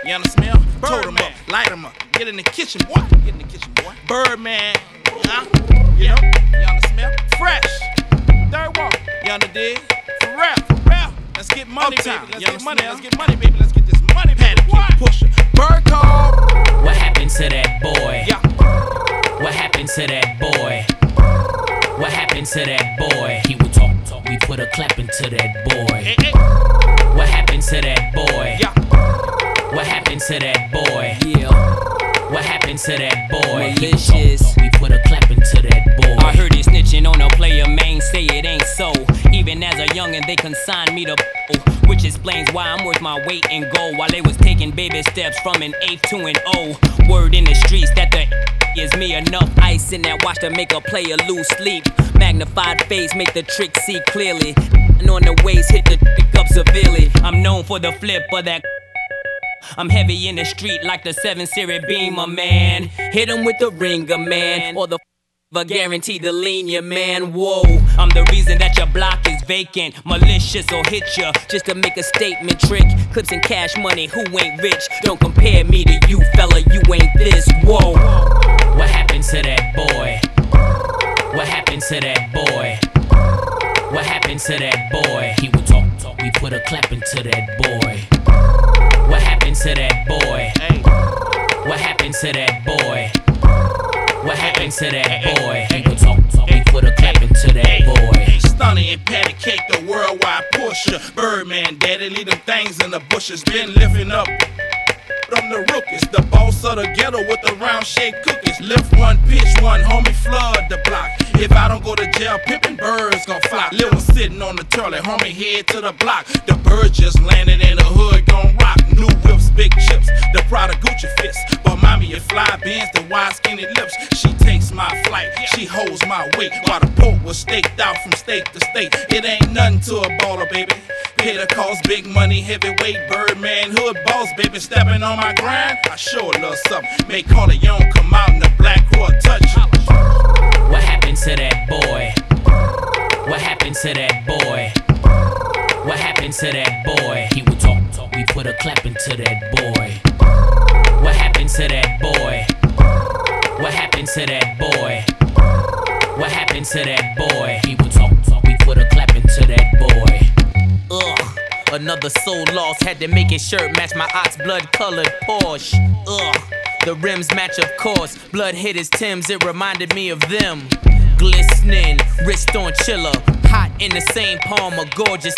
You understand? Told him up, light him up. Get in the kitchen, boy. Get in the kitchen, boy. Birdman, huh? You know? You understand? Fresh. Third one. You understand? For real, for real. Let's get money, baby. Let's get money. Let's get money, baby. Let's get this money, baby. Pusher. Bird call. What happened to that boy? Yeah. What happened to that boy? What happened to that boy? He would talk, we put a clap into that boy. Hey, hey. What happened to that boy? Yeah. What happened to that boy? Yeah. What happened to that boy? Malicious. We put a clap into that boy. I heard it snitching on a player, man, say it ain't so. Even as a youngin', they consigned me to which explains why I'm worth my weight in gold. While they was taking baby steps from an 8th to an O. Word in the streets that the is me enough ice in that watch to make a player lose sleep. Magnified face make the trick see clearly. And on the waist hit the pick up severely. I'm known for the flip of that. I'm heavy in the street like the 7 Series Beamer, man. Hit him with the ringer, man. Or the guaranteed to lean you, man. Whoa, I'm the reason that your block is vacant. Malicious or hit ya just to make a statement. Trick clips and cash money. Who ain't rich? Don't compare me to you, fella. You ain't this. Whoa. What happened to that boy? What happened to that boy? What happened to that boy? He would talk, we put a clap into that boy. What happened to that boy? Hey. What happened to that boy? What happened to that boy? He would talk, we put a clap into that boy. Stunning and patty cake, the worldwide pusher. Birdman, daddy, leave them things in the bushes. Been lifting up. I'm the rookies, the boss of the ghetto with the round shaped cookies. Lift one, pitch one, homie, flood the block. If I don't go to jail, pimpin' birds gon' flock. Lil' sitting on the toilet, homie, head to the block. The bird just landed in the hood, gon' rock. New whips, big chips, the Prada Gucci fist. But mommy, your fly bands, the wide skinny lips. She takes my flight, she holds my weight. While the pork was staked out from state to state. It ain't nothing to a baller, baby. Pay the cost, big money, heavyweight, Birdman, hood boss, baby, stepping on my grind. I sure love something. Make Corleone come out in the black crow touch it. What happened to that boy? What happened to that boy? What happened to that boy? He would talk, we put a clap into that boy. What happened to that boy? What happened to that boy? What happened to that boy? He would talk, we put a clap into that boy. Ugh, another soul lost. Had to make his shirt match my ox blood colored Porsche. Ugh, the rims match of course. Blood hit his Timbs, it reminded me of them. Glistening, wrist on chiller. Hot in the same palm, a gorgeous.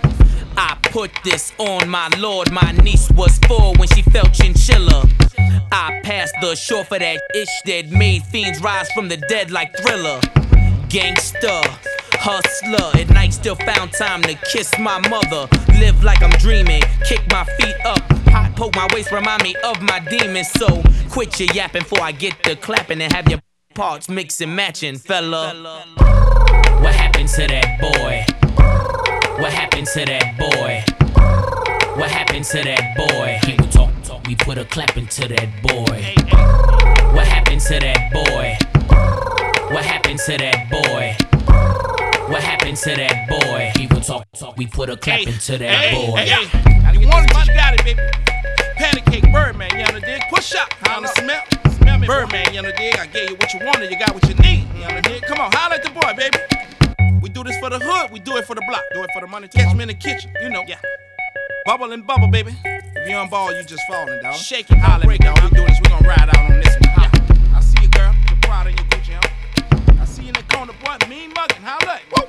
I put this on my lord. My niece was 4 when she felt chinchilla. I passed the shore for that ish that made fiends rise from the dead like Thriller. Gangster, hustler, at night still found time to kiss my mother. Live like I'm dreaming, kick my feet up. Hot poke my waist, remind me of my demons. So quit your yapping before I get the clapping and have your parts mix and matching, fella. What happened to that boy? What happened to that boy? What happened to that boy? He would talk, we put a clap into that boy. What happened to that boy? What happened to that boy? What happened to that boy? He would talk, we put a clap into that boy. You want it, you got it, baby. Patty cake, Birdman, you understand? Push up, you understand? Smell me, Birdman, you understand? I gave you what you wanted, you got what you need, you understand? Come on, holla at the boy, baby. We do this for the hood, we do it for the block, do it for the money. Catch me in the kitchen, you know. Yeah. Bubble and bubble, baby. If you on ball, you just falling, dog. Shake it, holla at me, dog. We do this, we gon' ride out on this one. Yeah. I see you, girl. Your pride and your Gucci, huh? I see you in the corner, boy. Mean muggin', holla at me.